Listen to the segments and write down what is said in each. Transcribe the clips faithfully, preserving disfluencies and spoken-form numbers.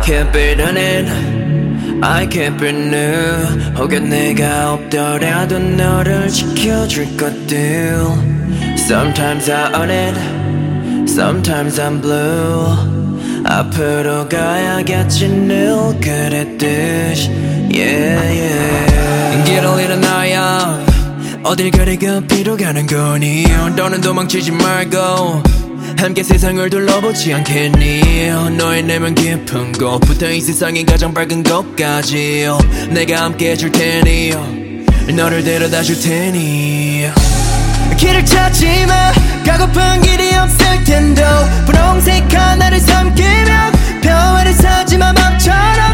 can't be running, I can't be new. 혹여 내가 없더라도 너를 지켜줄 것들. Sometimes I own it, sometimes I'm blue. 앞으로 가야겠지 늘 그랬듯이. Yeah, yeah. 길을 잃어나야 어딜 가리 급히로 가는 거니. 너는 도망치지 말고 함께 세상을 둘러보지 않겠니. 너의 내면 깊은 곳부터 이 세상의 가장 밝은 곳까지 내가 함께 해줄 테니 너를 데려다 줄 테니. 길을 찾지 마, 가고픈 길이 없을 텐도 분홍색 하나를 삼키며 평화를 찾지 마. 맘처럼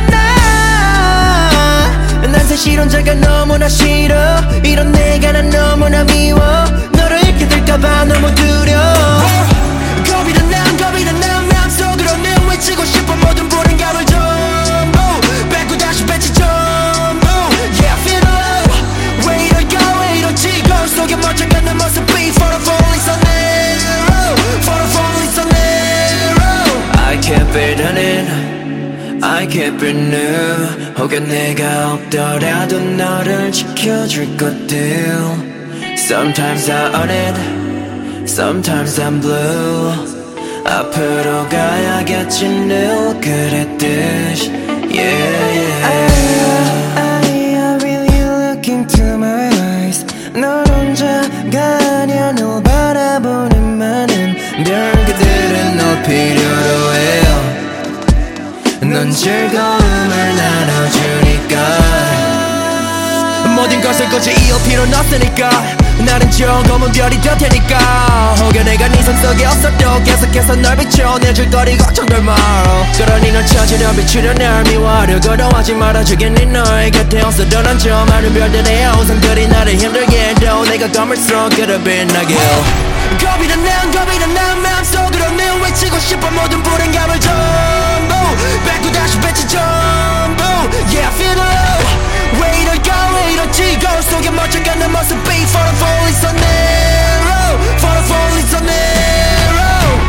난 사실 혼자가 너무나 싫어. 이런 내가 난 너무나 미워. 너를 잃게 될까봐 너무 두려워. 겁이 난 난 겁이 난 난 맘속으로 늘 외치고 싶어. 모든 불안감을 전부 뺏고 다시 뱉지 전부. Yeah, I feel love. 왜 이럴까 왜 이러지. 거울 속에 멀쩡한 내 모습이 For the fall is so narrow, For the fall is so narrow. I can't be running, I can't be new. 혹여 내가 없더라도 너를 지켜줄 것들. Sometimes I own it, sometimes I'm blue. 앞으로 가야겠지 늘 그랬듯이. Yeah, yeah. I, I, I really look into my eyes. 넌 혼자가 아니야. 널 바라보는 많은 별들은 널 필요로 해요. 넌 즐거움을 나눠주니까. 모든 것을 굳이 이을 필요는 없으니까. 나는 조금은 별이 될 테니까. 혹여 내가 네 손속에 없어도 계속해서 널 비춰내줄 거리 걱정들 마. 그러니 널 찾으려 비추려 날 미워하려고도 하지 말아주겠니. 너의 곁에 없어도 난 저 많은 별들의 우상들이 나를 힘들게 해도 내가 검을 속으로 빛나게. 겁이 난 난 겁이 난 난 맘속으로 늘 외치고 싶어. 모든 불안감을 전부 뺏고 다시 뱉지 전부. Yeah, I feel love. 왜 이럴까 왜 이러지. 거울 속에 멀쩡한 내 모습이 For the fall is so narrow, For the fall is so narrow.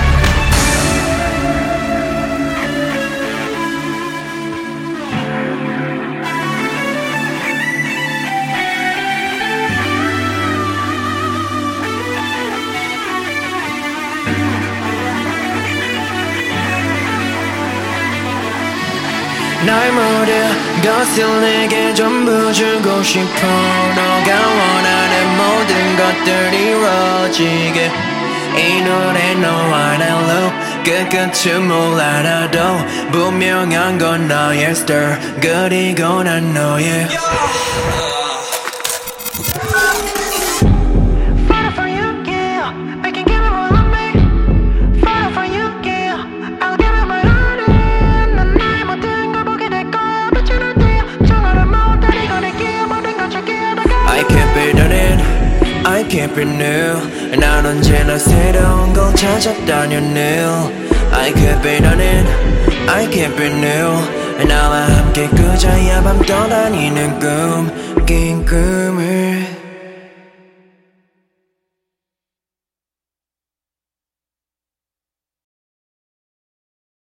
날 모든 것을 내게 전부 주고 싶어. 너가 원하는 모든 것들이 이루어지게. 이 노래 너와 난 loop 끝끝은 몰라도 분명한 건 너의 stir. 그리고 난 너의 I can't be new. 난 언제나 새로운 걸 찾아다녀 new. I can't be running, I can't be new. 나와 함께 꾸자야 밤 떠다니는 꿈, 긴 꿈을